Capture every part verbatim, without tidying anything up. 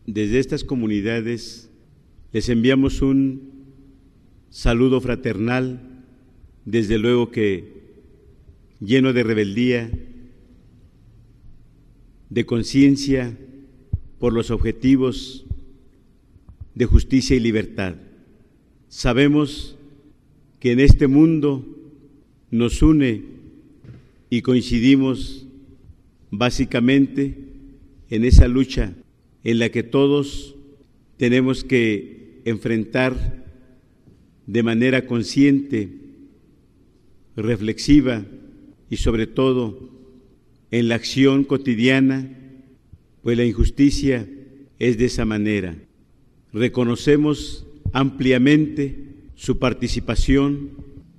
Desde estas comunidades les enviamos un saludo fraternal, desde luego que lleno de rebeldía, de conciencia por los objetivos de justicia y libertad. Sabemos que en este mundo nos une y coincidimos básicamente en esa lucha en la que todos tenemos que enfrentar de manera consciente, reflexiva y sobre todo en la acción cotidiana, pues la injusticia es de esa manera. Reconocemos ampliamente su participación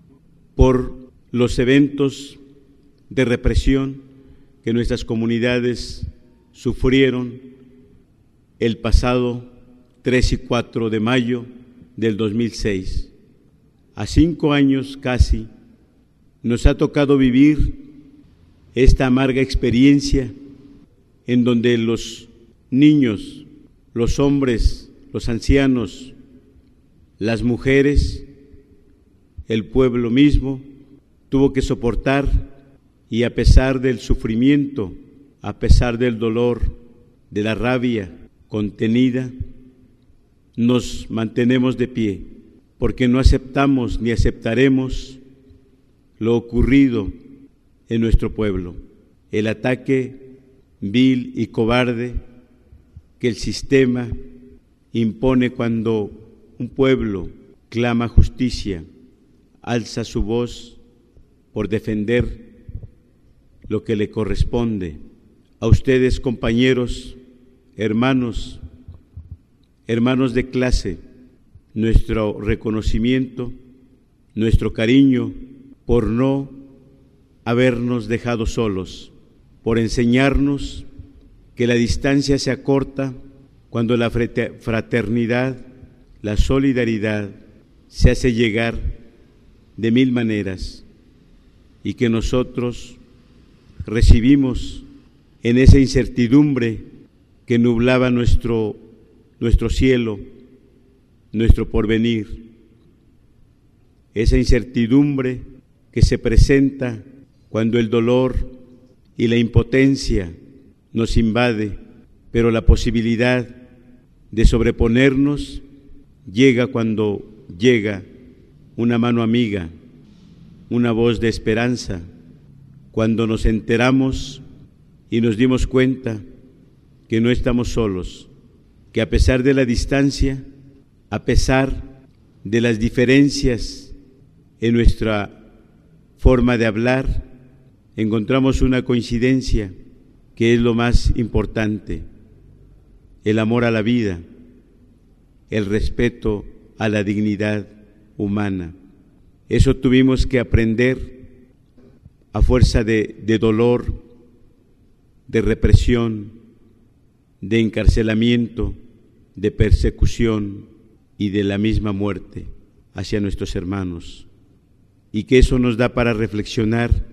por los eventos de represión que nuestras comunidades sufrieron el pasado tres y cuatro de mayo del dos mil seis. A cinco años casi nos ha tocado vivir esta amarga experiencia en donde los niños, los hombres, los ancianos, las mujeres, el pueblo mismo tuvo que soportar, y a pesar del sufrimiento, a pesar del dolor, de la rabia contenida, nos mantenemos de pie, porque no aceptamos ni aceptaremos lo ocurrido en nuestro pueblo, el ataque vil y cobarde que el sistema impone cuando un pueblo clama justicia, alza su voz por defender lo que le corresponde. A ustedes, compañeros, hermanos, hermanos de clase, nuestro reconocimiento, nuestro cariño por no habernos dejado solos, por enseñarnos que la distancia se acorta cuando la fraternidad, la solidaridad se hace llegar de mil maneras, y que nosotros recibimos en esa incertidumbre que nublaba nuestro, nuestro cielo, nuestro porvenir, esa incertidumbre que se presenta cuando el dolor y la impotencia nos invade, pero la posibilidad de sobreponernos llega cuando llega una mano amiga, una voz de esperanza, cuando nos enteramos y nos dimos cuenta que no estamos solos, que a pesar de la distancia, a pesar de las diferencias en nuestra forma de hablar, encontramos una coincidencia que es lo más importante: el amor a la vida, el respeto a la dignidad humana. Eso tuvimos que aprender a fuerza de, de dolor, de represión, de encarcelamiento, de persecución y de la misma muerte hacia nuestros hermanos. Y que eso nos da para reflexionar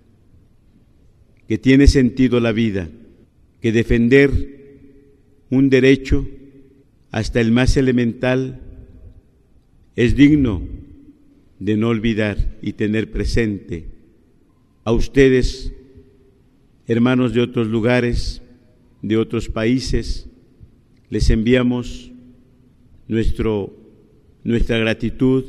que tiene sentido la vida, que defender un derecho, hasta el más elemental, es digno de no olvidar y tener presente. A ustedes, hermanos de otros lugares, de otros países, les enviamos nuestro, nuestra gratitud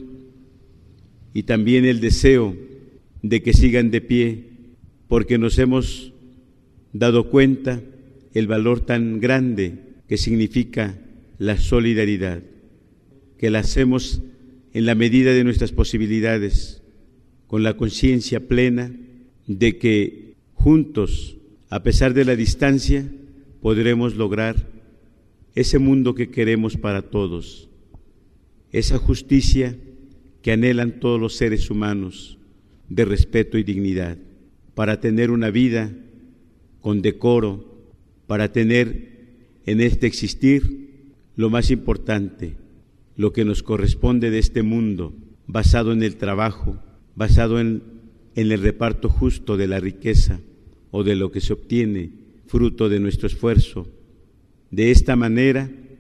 y también el deseo de que sigan de pie, porque nos hemos dado cuenta el valor tan grande que significa la solidaridad, que la hacemos en la medida de nuestras posibilidades, con la conciencia plena de que juntos, a pesar de la distancia, podremos lograr ese mundo que queremos para todos, esa justicia que anhelan todos los seres humanos, de respeto y dignidad, para tener una vida con decoro, para tener en este existir lo más importante, lo que nos corresponde de este mundo, basado en el trabajo, basado en, en el reparto justo de la riqueza o de lo que se obtiene fruto de nuestro esfuerzo. De esta manera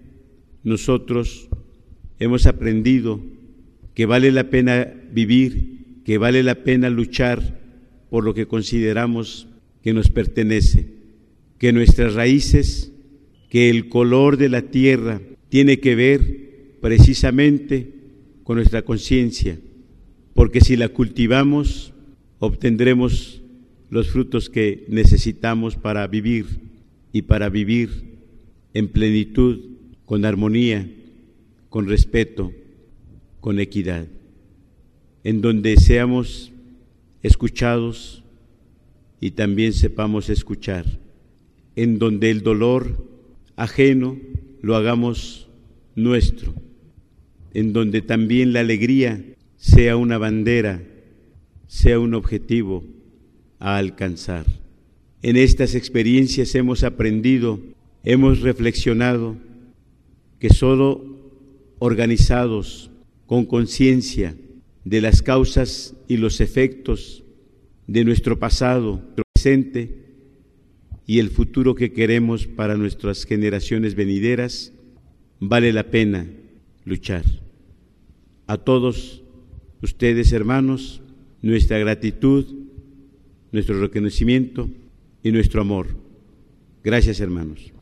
nosotros hemos aprendido que vale la pena vivir, que vale la pena luchar por lo que consideramos que nos pertenece, que nuestras raíces, que el color de la tierra tiene que ver precisamente con nuestra conciencia, porque si la cultivamos, obtendremos los frutos que necesitamos para vivir y para vivir en plenitud, con armonía, con respeto, con equidad, en donde seamos escuchados y también sepamos escuchar, en donde el dolor ajeno lo hagamos nuestro, en donde también la alegría sea una bandera, sea un objetivo a alcanzar. En estas experiencias hemos aprendido, hemos reflexionado que solo organizados con conciencia de las causas y los efectos de nuestro pasado, nuestro presente y el futuro que queremos para nuestras generaciones venideras, vale la pena luchar. A todos ustedes, hermanos, nuestra gratitud, nuestro reconocimiento y nuestro amor. Gracias, hermanos.